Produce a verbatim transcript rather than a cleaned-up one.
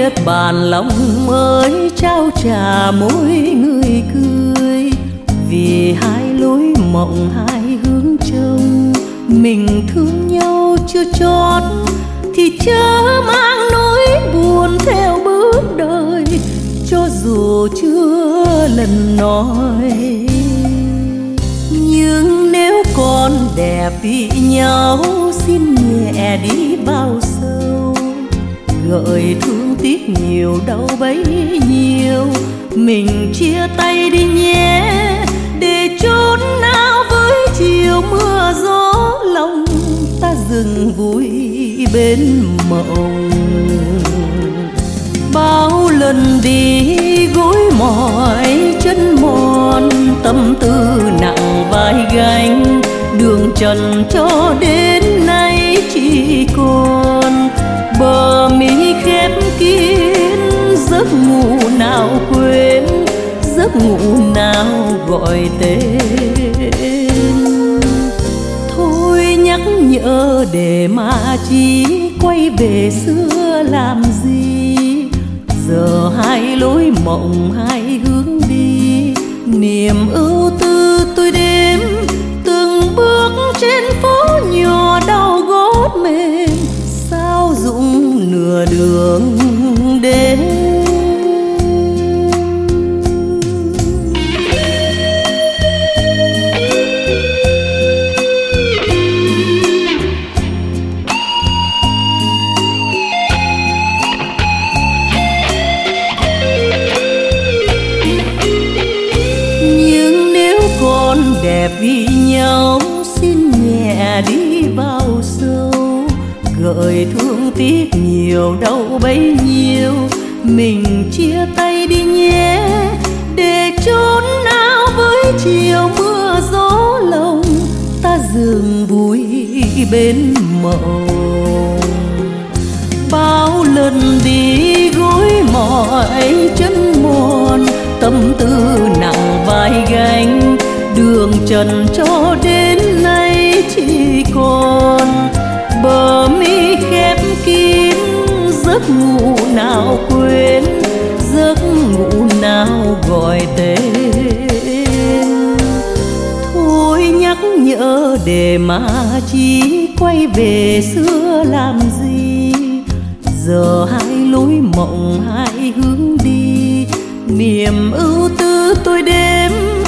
bàn lòng ơi trao trả mỗi người cười, vì hai lối mộng hai hướng trông, mình thương nhau chưa chót thì chớ mang nỗi buồn theo bước đời, cho dù chưa lần nói. Nhưng nếu còn đẹp vì nhau, xin nhẹ đi vào sâu, gợi thương tiếc nhiều đau bấy nhiêu, mình chia tay đi nhé, để chốn nào với chiều mưa gió, lòng ta dừng vui bên mộng. Bao lần đi gối mỏi chân mòn, tâm tư nặng vai gánh, đường trần cho đến nay chỉ còn bờ mi khép kín, giấc ngủ nào quên, giấc ngủ nào gọi tên. Thôi nhắc nhở để mà chi, quay về xưa làm gì, giờ hai lối mộng hai hướng đi, niềm ưu tư tôi đếm từng bước trên phố nhỏ, đau gót mềm sao dũng nửa đường đến. Đẹp vì nhau xin nhẹ đi vào sâu, gợi thương tiếc nhiều đau bấy nhiêu, mình chia tay đi nhé, để chốn nào với chiều mưa gió, lòng ta dừng vui bên mộng. Bao lần đi gối mỏi chân mòn, tâm tư nặng vai gánh, đường trần cho đến nay chỉ còn bờ mi khép kín, giấc ngủ nào quên, giấc ngủ nào gọi tên. Thôi nhắc nhở để mà chi, quay về xưa làm gì, giờ hai lối mộng hai hướng đi, niềm ưu tư tôi đếm